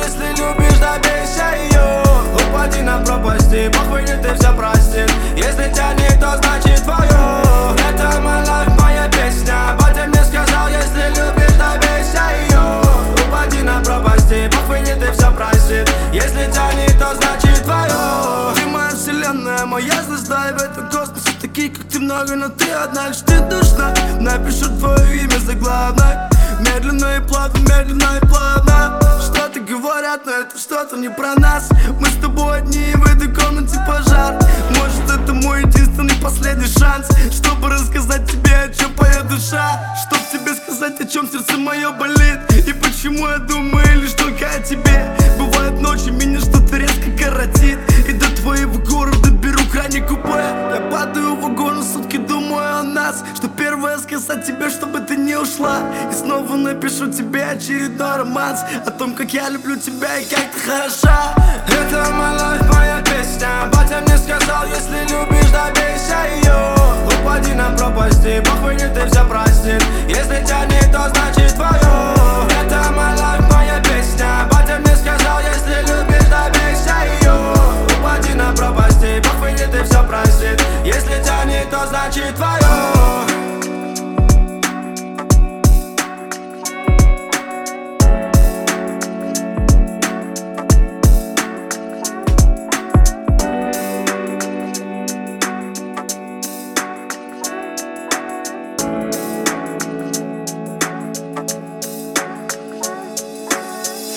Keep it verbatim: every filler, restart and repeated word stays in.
если любишь, добейся ее. Упади на пропасти, похуй, не ты все простит. Если тянет, то значит твое. Это my life, моя песня. Батя мне сказал, если любишь, добейся ее. Упади на пропасти, похуй, не ты все простит. Если тянет, то значит твое. Ты моя вселенная, моя звезда, и в этом космосе такие, как ты, много, но ты одна лишь ты нужна. Напишу твое имя заглавной. Медленно и плавно, медленно и плавно. Что-то говорят, но это что-то не про нас. Мы с тобой одни, в этой комнате пожар. Может, это мой единственный последний шанс, чтобы рассказать тебе, о чем поет душа. Чтоб тебе сказать, о чем сердце мое болит. И почему я думаю лишь только о тебе. Бывают ночи, меня что-то резко коротит. И до твоего города беру крайний купе. Я падаю в вагон, сутки думаю о нас. Что первое сказать тебе, чтобы ты не ушла. И снова напишу тебе очередной романс о том, как я люблю тебя и как ты хороша. Это my life, моя песня. Батя мне сказал, если любишь, добейся ее. Упади на пропасти, похуй, не ты все простит. Если тянет, то значит твое. Это my life, моя песня. Батя мне сказал, если любишь, добейся ее. Упади на пропасти, похуй, не ты все простит. Если тянет, то значит твое.